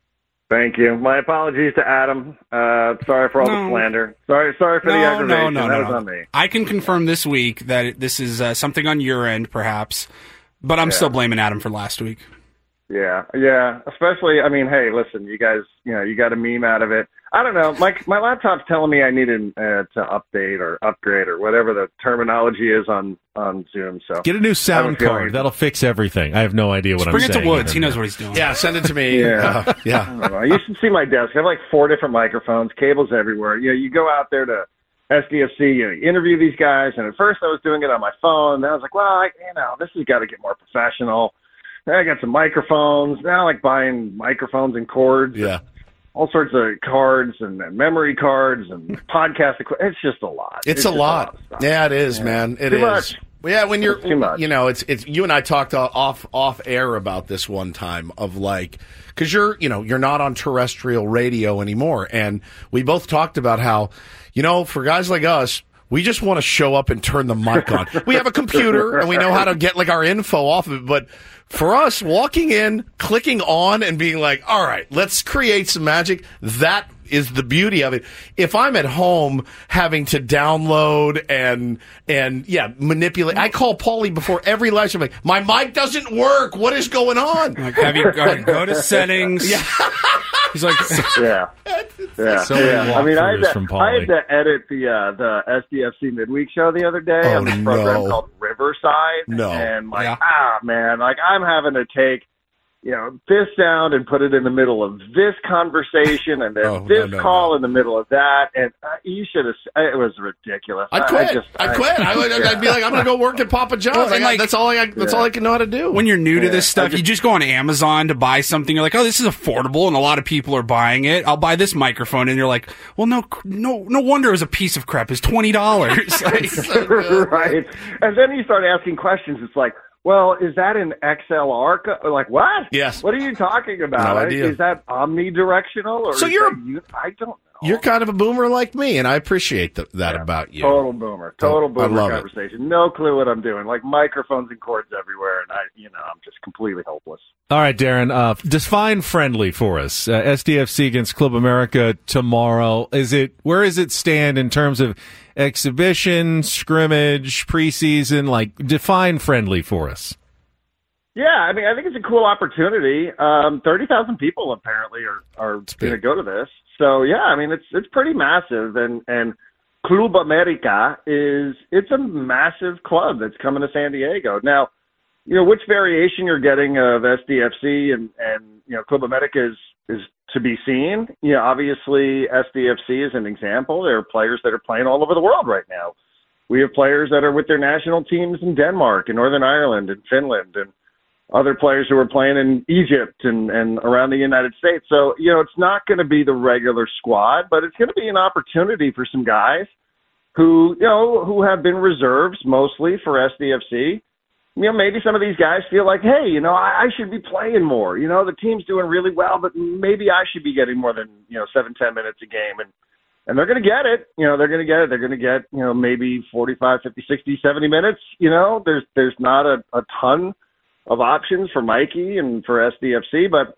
S8: Thank you. My apologies to Adam. Uh, sorry for all
S6: No.
S8: the slander. Sorry, sorry for the
S6: No,
S8: aggravation.
S6: no, no,
S8: that
S6: no.
S8: was on me.
S6: I can confirm this week that it, this is uh, something on your end, perhaps, but I'm
S8: Yeah.
S6: still blaming Adam for last week.
S8: Yeah, yeah. Especially, I mean, hey, listen, you guys, you know, you got a meme out of it. I don't know. My my laptop's telling me I needed uh, to update or upgrade or whatever the terminology is on, on Zoom. So
S4: Get a new
S8: I
S4: sound
S8: have a feeling-
S4: card. That'll fix everything. I have no idea what
S6: Just
S4: I'm
S6: bring it
S4: saying.
S6: to Woods.
S4: even
S6: He knows
S4: now.
S6: what he's doing.
S5: Yeah, send it to me.
S8: Yeah.
S5: Uh,
S8: I
S5: yeah.
S8: don't know. You should see my desk. I have like four different microphones, cables everywhere. You know, you go out there to S D F C, you know, you interview these guys, and at first I was doing it on my phone. Then I was like, well, I, you know, this has got to get more professional. Then I got some microphones. Now I like buying microphones and cords.
S5: Yeah.
S8: All sorts of cards and, and memory cards and podcast equipment. It's just a lot.
S5: It's, a
S8: just
S5: lot.
S8: of stuff.
S5: Yeah, it is,
S8: Yeah.
S5: man. It
S8: Too
S5: is.
S8: much.
S5: Well, yeah, when you're,
S8: It's too much.
S5: you know, it's it's you and I talked uh, off off air about this one time of like, because you're, you know, you're not on terrestrial radio anymore, and we both talked about how, you know, for guys like us, we just want to show up and turn the mic on. We have a computer and we know how to get like our info off of it, but for us, walking in, clicking on, and being like, all right, let's create some magic, that is the beauty of it. If I'm at home having to download and, and yeah, manipulate, I call Paulie before every live show, I'm like, my mic doesn't work. What is going on?
S6: Like, have you go, go to settings?
S5: Yeah.
S6: He's like,
S8: Yeah. Yeah.
S4: So many
S8: yeah. I mean, I had,
S4: walkthroughs
S8: to,
S4: from
S8: I had
S4: Paulie.
S8: to edit the uh, the S D F C midweek show the other day
S5: Oh,
S8: on this program
S5: no.
S8: called Riverside.
S5: No.
S8: And like,
S6: Yeah.
S8: ah, man, like I'm having to take, you know, this sound and put it in the middle of this conversation and then
S5: Oh, no,
S8: this
S5: no,
S8: call
S5: no.
S8: in the middle of that. And uh, you should have, it was ridiculous.
S5: I'd
S8: I-
S5: quit.
S8: I just,
S5: I'd quit. I would, I'd be like, I'm going to go work at Papa John's.
S6: Well,
S5: I
S6: and
S5: got-
S6: like-
S5: that's all I. That's all I can know how to do.
S6: when you're new to
S8: Yeah.
S6: this stuff,
S8: I just-
S6: you just go on Amazon to buy something. You're like, oh, this is affordable, and a lot of people are buying it. I'll buy this microphone, and you're like, well, no, no, no wonder it was a piece of crap. It's twenty dollars. Like,
S8: right. And then you start asking questions. It's like, well, is that an X L R? Co- like, what?
S5: Yes.
S8: What are you talking about?
S5: No idea.
S8: Is that omnidirectional? Or
S5: So
S8: is
S5: you're
S8: that u- I don't know.
S5: You're kind of a boomer like me, and I appreciate th- that about you.
S8: Total boomer. Total
S5: Oh, I
S8: boomer
S5: love it.
S8: conversation. No clue what I'm doing. Like microphones and cords everywhere, and I, you know, I'm just completely hopeless.
S4: All right, Darren, uh, define friendly for us. Uh, S D F C against Club America tomorrow. Is it, where does it stand in terms of exhibition, scrimmage, preseason? Like, define friendly for us.
S8: Yeah, I mean, I think it's a cool opportunity. Um, thirty thousand people apparently are, are going to go to this. So yeah, I mean, it's it's pretty massive, and and Club America is it's a massive club that's coming to San Diego. Now, you know, which variation you're getting of S D F C and and you know Club America is is to be seen. You know, obviously S D F C is an example. There are players that are playing all over the world right now. We have players that are with their national teams in Denmark and Northern Ireland and Finland and other players who are playing in Egypt and, and around the United States. So, you know, it's not going to be the regular squad, but it's going to be an opportunity for some guys who, you know, who have been reserves mostly for S D F C. You know, maybe some of these guys feel like, hey, you know, I, I should be playing more. You know, the team's doing really well, but maybe I should be getting more than, you know, seven, ten minutes a game. And, and they're going to get it. You know, they're going to get it. They're going to get, you know, maybe forty-five, fifty, sixty, seventy minutes. You know, there's, there's not a, a ton of options for Mikey and for S D F C, but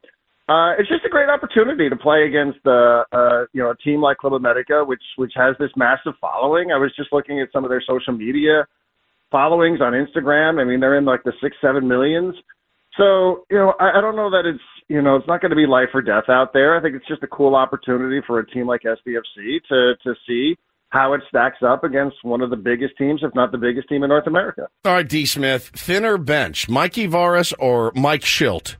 S8: Uh, it's just a great opportunity to play against uh, uh, you know, a team like Club America, which which has this massive following. I was just looking at some of their social media followings on Instagram. I mean, they're in like the six, seven millions. So, you know, I, I don't know that it's, you know, it's not going to be life or death out there. I think it's just a cool opportunity for a team like S B F C to to see how it stacks up against one of the biggest teams, if not the biggest team in North America.
S5: All right, D. Smith, thinner bench, Mikey Varas or Mike Schilt?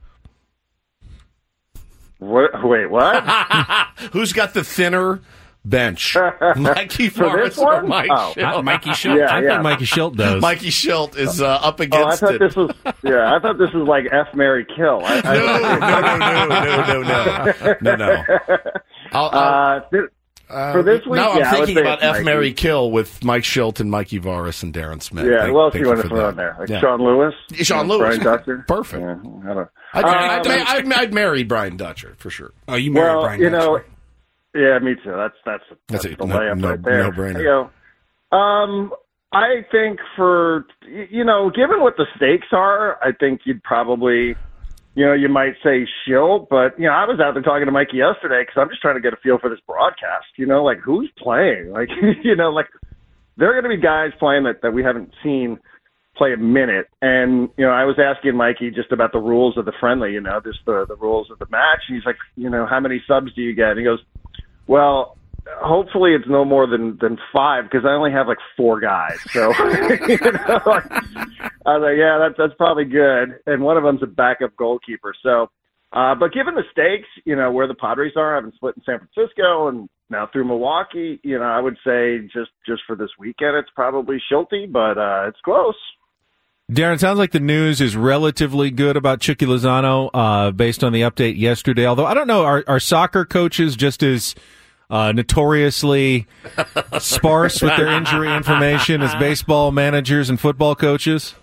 S8: What? Wait, what?
S5: Who's got the thinner bench? Mikey
S8: For
S5: Varas
S8: this
S5: or
S8: one?
S5: Mike
S8: Oh.
S5: Schilt?
S6: Mikey Schilt.
S8: Yeah,
S4: I
S8: yeah.
S4: think Mikey Schilt does.
S5: Mikey Schilt is uh, up
S8: Oh, I
S5: against
S8: thought
S5: it.
S8: this was yeah. I thought this was like F, Marry, Kill. I, I,
S5: no, no, no, no, no, no, no, no. I'll, I'll,
S8: Uh, th-
S5: uh,
S8: for this week,
S5: now
S8: yeah, I
S5: I'm
S8: would
S5: thinking
S8: say
S5: about
S8: it's
S5: F,
S8: Mikey.
S5: Marry, Kill with Mike Schilt and Mikey Varas and Darren Smith.
S8: Yeah,
S5: Thank-
S8: who else do
S5: thank
S8: you want to
S5: for
S8: throw
S5: that.
S8: in there? Like
S5: Yeah.
S8: Sean Lewis?
S5: Sean
S8: You know,
S5: Lewis.
S8: Brian Dutcher?
S5: Perfect.
S8: Yeah, I don't know.
S5: I'd,
S8: Um,
S5: I'd, I'd, I'd marry Brian Dutcher for sure.
S6: Oh, you married
S8: well,
S6: Brian
S8: you
S6: Dutcher.
S8: know, yeah, me too. That's that's
S5: That's
S8: that's,
S5: a
S8: the
S5: no-
S8: layup
S5: no-
S8: right there.
S5: no-brainer.
S8: You know, um, I think for you know, given what the stakes are, I think you'd probably, you know, you might say Schilt, but you know, I was out there talking to Mikey yesterday because I'm just trying to get a feel for this broadcast. You know, like who's playing? Like, you know, like there are going to be guys playing that that we haven't seen play a minute. And, you know, I was asking Mikey just about the rules of the friendly, you know, just the, the rules of the match. And he's like, you know, how many subs do you get? And he goes, well, hopefully it's no more than, than five because I only have like four guys. So, you know, like, I was like, yeah, that's, that's probably good. And one of them's a backup goalkeeper. So, uh, but given the stakes, you know, where the Padres are, having split in San Francisco and now through Milwaukee, you know, I would say just, just for this weekend, it's probably Schilty, but uh, it's close.
S4: Darren, sounds like the news is relatively good about Chucky Lozano uh, based on the update yesterday. Although, I don't know, are, are soccer coaches just as uh, notoriously sparse with their injury information as baseball managers and football coaches?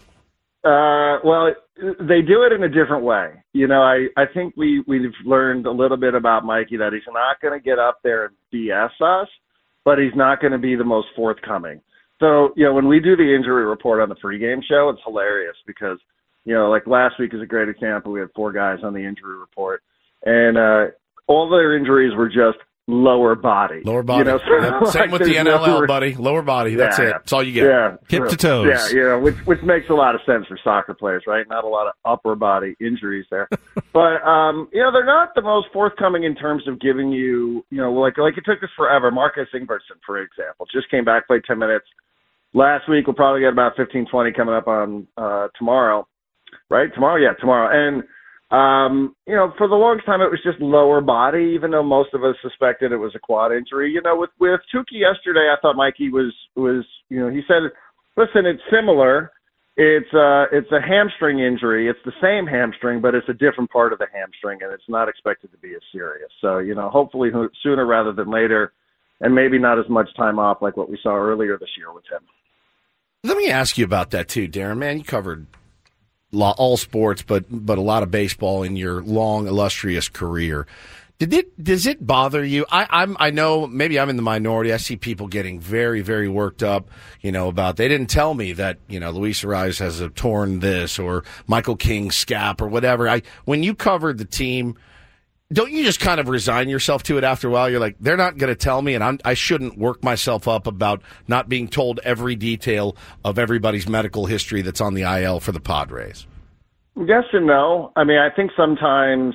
S8: Uh, well, they do it in a different way. You know, I, I think we, we've learned a little bit about Mikey that he's not going to get up there and B S us, but he's not going to be the most forthcoming. So, you know, when we do the injury report on the pregame show, it's hilarious because, you know, like last week is a great example. We had four guys on the injury report, and uh, all their injuries were just lower body.
S5: Lower body.
S8: You know, so
S5: Yep. Same
S8: like
S5: with the
S8: there's
S5: N L L,
S8: no-
S5: buddy. Lower body. That's
S8: Yeah,
S5: it.
S8: yeah.
S5: That's all you get.
S8: Yeah.
S4: Hip to
S8: So-
S4: toes.
S8: Yeah, you know, which which makes a lot of sense for soccer players, right? Not a lot of upper body injuries there. But um, you know, they're not the most forthcoming in terms of giving you, you know, like like it took us forever. Marcus Ingvartson, for example, just came back, played ten minutes. Last week, we'll probably get about fifteen, twenty coming up on uh, tomorrow, right? Tomorrow, yeah, tomorrow. And, um, you know, for the longest time, it was just lower body, even though most of us suspected it was a quad injury. You know, with, with Tukey yesterday, I thought Mikey was, was, you know, he said, listen, it's similar. It's, uh, it's a hamstring injury. It's the same hamstring, but it's a different part of the hamstring, and it's not expected to be as serious. So, you know, hopefully sooner rather than later, and maybe not as much time off like what we saw earlier this year with him.
S5: Let me ask you about that too, Darren. Man, you covered lo- all sports, but but a lot of baseball in your long, illustrious career. Did it? Does it bother you? I, I'm. I know. Maybe I'm in the minority. I see people getting very, very worked up. You know about they didn't tell me that you know Luis Arias has a torn this or Michael King's scap or whatever. I when you covered the team. Don't you just kind of resign yourself to it after a while? You're like, they're not going to tell me, and I'm, I shouldn't work myself up about not being told every detail of everybody's medical history that's on the I L for the Padres.
S8: Yes and no. I mean, I think sometimes,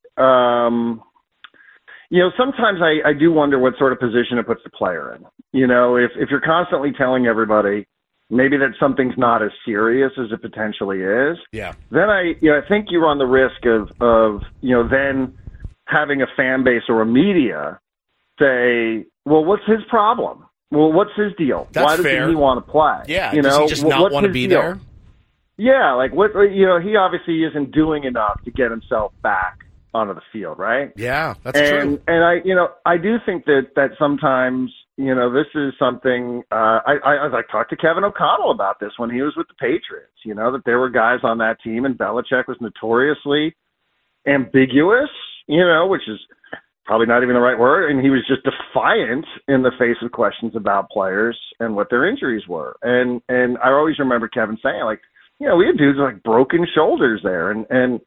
S8: um, you know, sometimes I, I do wonder what sort of position it puts the player in. You know, if, if you're constantly telling everybody maybe that something's not as serious as it potentially is,
S5: Yeah.
S8: then I, you know, I think you run the risk of, of, you know, then having a fan base or a media say, well, what's his problem? Well, what's his deal?
S5: That's
S8: Why doesn't
S5: fair.
S8: he want to play?
S5: Yeah.
S8: You
S5: Does
S8: know,
S5: he just
S8: Wh-
S5: not
S8: what's
S5: want to
S8: his
S5: be
S8: deal?
S5: there?
S8: Yeah, like what you know, he obviously isn't doing enough to get himself back onto the field, right?
S5: Yeah, that's
S8: and,
S5: true.
S8: And I, you know, I do think that that sometimes, you know, this is something. Uh, I, I, I like talked to Kevin O'Connell about this when he was with the Patriots. You know, that there were guys on that team, and Belichick was notoriously ambiguous. You know, which is probably not even the right word, and he was just defiant in the face of questions about players and what their injuries were. And and I always remember Kevin saying, like, you know, we had dudes with, like broken shoulders there, and and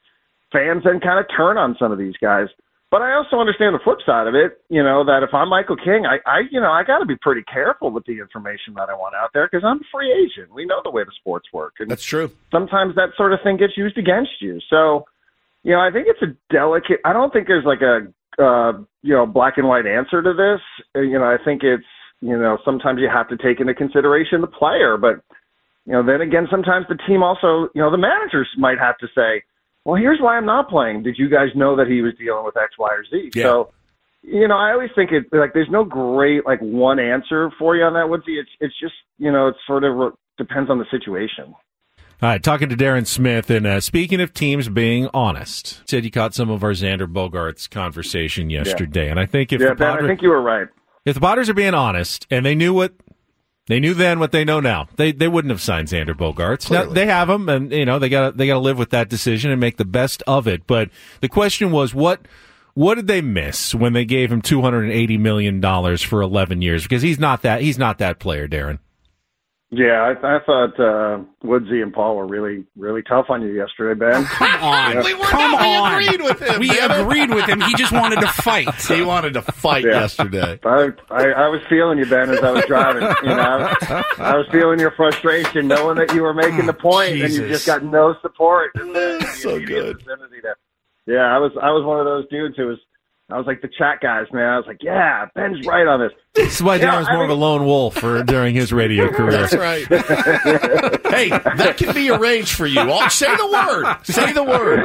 S8: fans then kind of turn on some of these guys. But I also understand the flip side of it, you know, that if I'm Michael King, I, I you know, I got to be pretty careful with the information that I want out there because I'm a free agent. We know the way the sports work. And
S5: that's true.
S8: Sometimes that sort of thing gets used against you. So, you know, I think it's a delicate – I don't think there's like a, uh, you know, black and white answer to this. You know, I think it's, you know, sometimes you have to take into consideration the player. But, you know, then again, sometimes the team also – you know, the managers might have to say, well, here's why I'm not playing. Did you guys know that he was dealing with X, Y, or Z?
S5: Yeah.
S8: So, you know, I always think it like there's no great like one answer for you on that, Woodsy. It's it's just, you know, it sort of re- depends on the situation.
S4: All right, talking to Darren Smith, and uh, speaking of teams being honest, said you caught some of our Xander Bogaerts conversation yesterday, yeah. and I think if
S8: yeah,
S4: the
S8: Ben,
S4: Padres,
S8: I think you were right.
S4: If the Padres are being honest, and they knew what they knew then, what they know now, they they wouldn't have signed Xander Bogaerts. Now, they have him, and you know they got they got to live with that decision and make the best of it. But the question was, what what did they miss when they gave him two hundred eighty million dollars for eleven years? Because he's not that he's not that player, Darren.
S8: Yeah, I, I thought uh, Woodsy and Paul were really, really tough on you yesterday, Ben.
S6: Come on.
S8: Yeah.
S5: We were
S6: Come
S5: not,
S6: on.
S5: We agreed with him.
S6: We
S5: man.
S6: agreed with him. He just wanted to fight.
S5: He wanted to fight
S8: Yeah.
S5: yesterday.
S8: I, I I was feeling you, Ben, as I was driving. You know, I was feeling your frustration, knowing that you were making the point, and you
S6: Jesus.
S8: just got no support. In the,
S5: So
S8: in the immediate
S5: good.
S8: vicinity there. Yeah, I was I was one of those dudes who was. I was like the chat guys, man. I was like, yeah, Ben's right on this.
S4: This is why
S8: Yeah,
S4: Darren's
S8: I
S4: more
S8: mean-
S4: of a lone wolf for, during his radio career.
S5: That's right. Hey, that can be arranged for you. All, say the word. Say the word.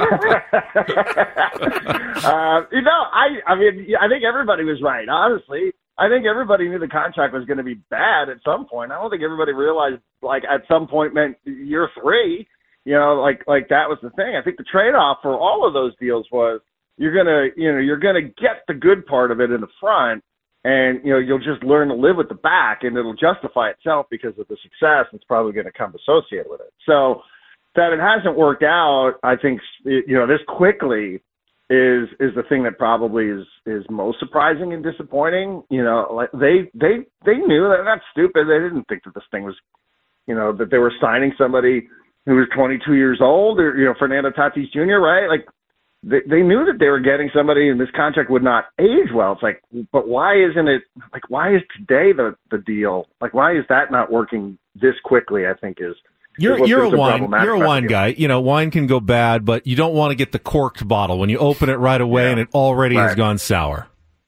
S8: uh, you know, I I mean, I think everybody was right. Honestly, I think everybody knew the contract was going to be bad at some point. I don't think everybody realized, like, at some point meant year three. You know, like like that was the thing. I think the trade-off for all of those deals was you're gonna, you know, you're gonna get the good part of it in the front, and you know you'll just learn to live with the back, and it'll justify itself because of the success that's probably going to come associated with it. So that it hasn't worked out, I think, you know, this quickly is is the thing that probably is is most surprising and disappointing. You know, like they they they knew that. That's stupid. They didn't think that this thing was, you know, that they were signing somebody who was twenty-two years old, or you know, Fernando Tatis Junior, right? Like. They, they knew that they were getting somebody, and this contract would not age well. It's like, but why isn't it like? Why is today the the deal? Like, why is that not working this quickly? I think is
S4: You're
S8: is what
S4: you're a
S8: is the
S4: wine
S8: problematic
S4: you're a
S8: about
S4: wine
S8: the
S4: guy. You know, wine can go bad, but you don't want to get the corked bottle when you open it right away
S8: Yeah.
S4: and it already has
S8: Right.
S4: gone sour.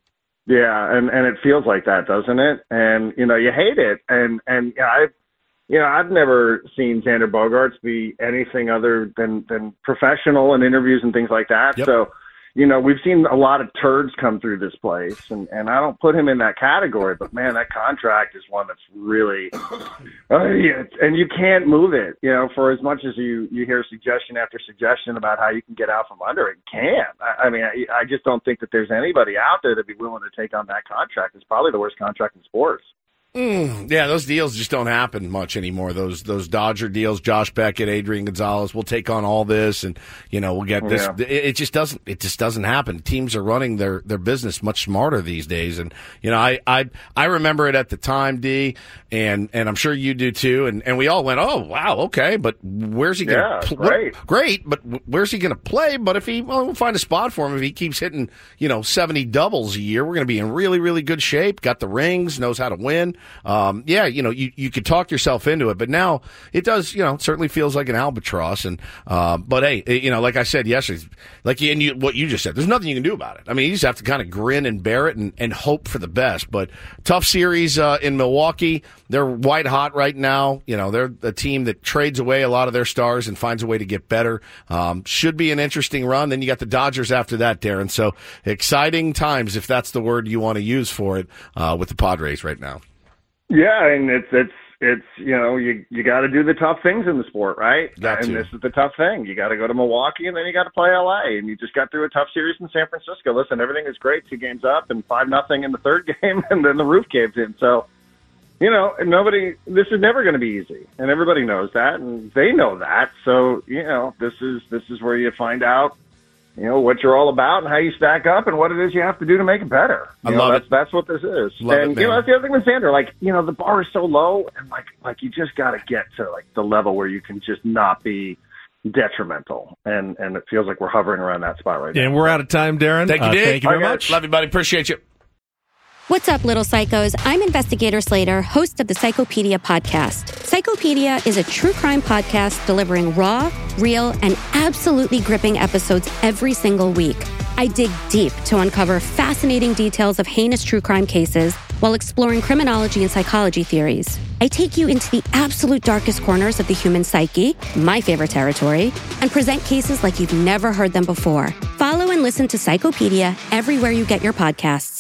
S8: Yeah, and and it feels like that, doesn't it? And you know, you hate it. And and you know, I, you know, I've never seen Xander Bogaerts be anything other than than professional in interviews and things like that.
S5: Yep.
S8: So, you know, we've seen a lot of turds come through this place, and and I don't put him in that category. But man, that contract is one that's really, uh, yeah, and you can't move it. You know, for as much as you you hear suggestion after suggestion about how you can get out from under it, you can't. I, I mean, I, I just don't think that there's anybody out there that'd be willing to take on that contract. It's probably the worst contract in sports.
S5: Mm, yeah, those deals just don't happen much anymore. Those those Dodger deals, Josh Beckett, Adrian Gonzalez, we'll take on all this, and you know we'll get this.
S8: Yeah.
S5: It, it just doesn't. It just doesn't happen. Teams are running their, their business much smarter these days, and you know I, I I remember it at the time, D, and and I'm sure you do too. And, and we all went, oh wow, okay, but where's he going to
S8: Yeah,
S5: play?
S8: great.
S5: Great, but where's he going to play? But if he, well, we'll find a spot for him. If he keeps hitting, you know, seventy doubles a year, we're going to be in really really good shape. Got the rings, knows how to win. Um, yeah. You know, you, you could talk yourself into it, but now it does, you know, it certainly feels like an albatross. And, uh, but hey, you know, like I said yesterday, like you, and you, what you just said, there's nothing you can do about it. I mean, you just have to kind of grin and bear it and, and hope for the best. But tough series, uh, in Milwaukee. They're white hot right now. You know, they're a team that trades away a lot of their stars and finds a way to get better. Um, should be an interesting run. Then you got the Dodgers after that, Darren. So exciting times, if that's the word you want to use for it, uh, with the Padres right now.
S8: Yeah, and it's it's it's you know you you got to do the tough things in the sport, right?
S5: Got
S8: and
S5: to.
S8: this is the tough thing. You got to go to Milwaukee, and then you got to play L A, and you just got through a tough series in San Francisco. Listen, everything is great, two games up, and five nothing in the third game, and then the roof caves in. So, you know, nobody. This is never going to be easy, and everybody knows that, and they know that. So, you know, this is this is where you find out, you know, what you're all about and how you stack up and what it is you have to do to make it better. You
S5: I
S8: know,
S5: love
S8: that's,
S5: it.
S8: That's what this is.
S5: Love
S8: and,
S5: it,
S8: you know,
S5: man.
S8: that's the other thing with Xander. Like, you know, the bar is so low and, like, like you just got to get to, like, the level where you can just not be, detrimental. And, and it feels like we're hovering around that spot right now.
S4: And we're out of time, Darren.
S5: Thank you,
S4: uh,
S5: Dick.
S4: Thank you very
S8: Bye,
S4: much.
S8: guys.
S5: Love you, buddy. Appreciate you.
S15: What's up, little psychos? I'm Investigator Slater, host of the Psychopedia podcast. Psychopedia is a true crime podcast delivering raw, real, and absolutely gripping episodes every single week. I dig deep to uncover fascinating details of heinous true crime cases while exploring criminology and psychology theories. I take you into the absolute darkest corners of the human psyche, my favorite territory, and present cases like you've never heard them before. Follow and listen to Psychopedia everywhere you get your podcasts.